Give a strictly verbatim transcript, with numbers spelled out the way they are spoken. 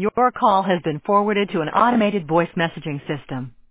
Your call has been forwarded to an automated voice messaging system.